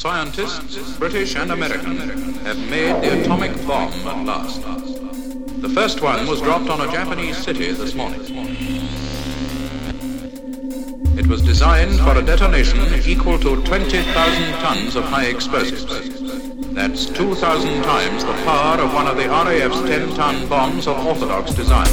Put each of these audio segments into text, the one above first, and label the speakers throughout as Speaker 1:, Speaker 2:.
Speaker 1: Scientists, British and American, have made the atomic bomb at last. The first one was dropped on a Japanese city this morning. It was designed for a detonation equal to 20,000 tons of high explosives. That's 2,000 times the power of one of the RAF's 10-ton bombs of orthodox design.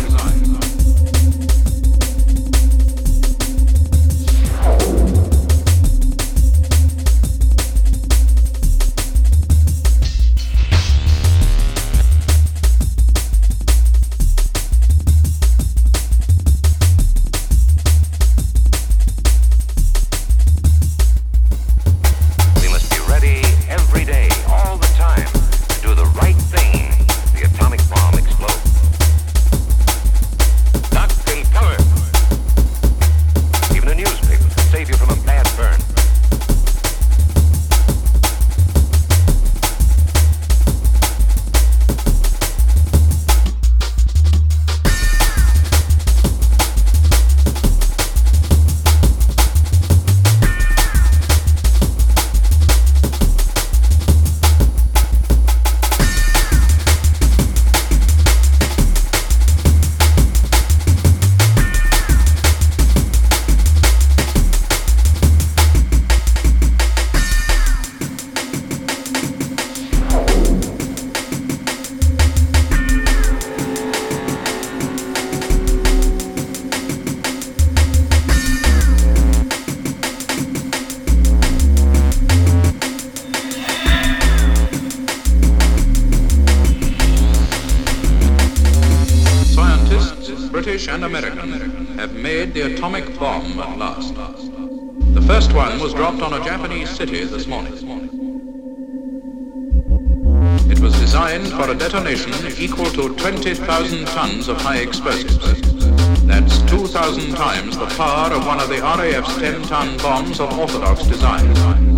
Speaker 1: British and American have made the atomic bomb at last. The first one was dropped on a Japanese city this morning. It was designed for a detonation equal to 20,000 tons of high explosives. That's 2,000 times the power of one of the RAF's 10-ton bombs of orthodox design.